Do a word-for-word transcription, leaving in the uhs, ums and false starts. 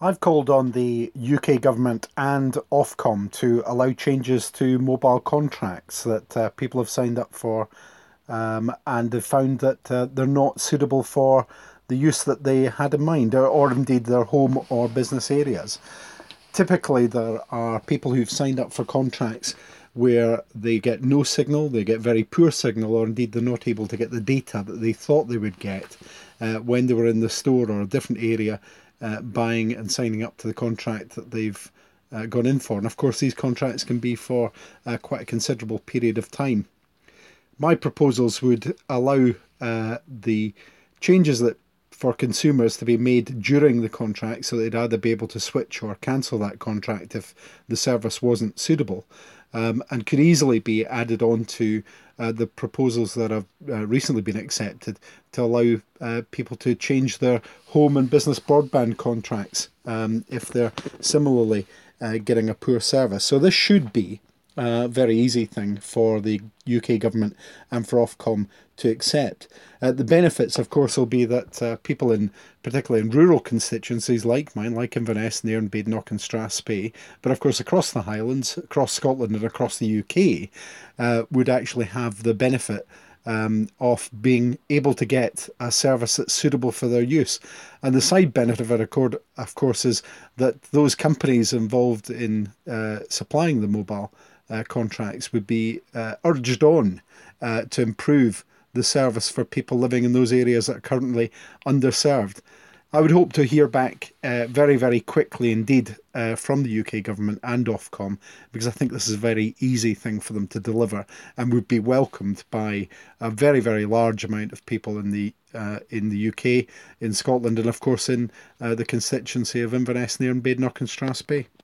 I've called on the U K government and Ofcom to allow changes to mobile contracts that uh, people have signed up for, um, and they've found that uh, they're not suitable for the use that they had in mind, or, or indeed their home or business areas. Typically, there are people who've signed up for contracts where they get no signal, they get very poor signal, or indeed they're not able to get the data that they thought they would get uh, when they were in the store or a different area uh, buying and signing up to the contract that they've uh, gone in for. And of course, these contracts can be for uh, quite a considerable period of time. My proposals would allow uh, the changes that for consumers to be made during the contract, so they'd either be able to switch or cancel that contract if the service wasn't suitable, um, and could easily be added on to uh, the proposals that have uh, recently been accepted to allow uh, people to change their home and business broadband contracts um, if they're similarly uh, getting a poor service. So this should be a very easy thing for the U K government and for Ofcom to accept. Uh, the benefits, of course, will be that uh, people in, particularly in rural constituencies like mine, like Inverness, Nairn, Badenoch and Strathspey, but of course across the Highlands, across Scotland and across the U K, uh, would actually have the benefit Um, of being able to get a service that's suitable for their use. And the side benefit of it, of course, is that those companies involved in uh, supplying the mobile uh, contracts would be uh, urged on uh, to improve the service for people living in those areas that are currently underserved. I would hope to hear back uh, very, very quickly indeed uh, from the U K government and Ofcom, because I think this is a very easy thing for them to deliver and would be welcomed by a very, very large amount of people in the uh, in the U K, in Scotland, and of course in uh, the constituency of Inverness, Nairn, Badenoch and Strathspey.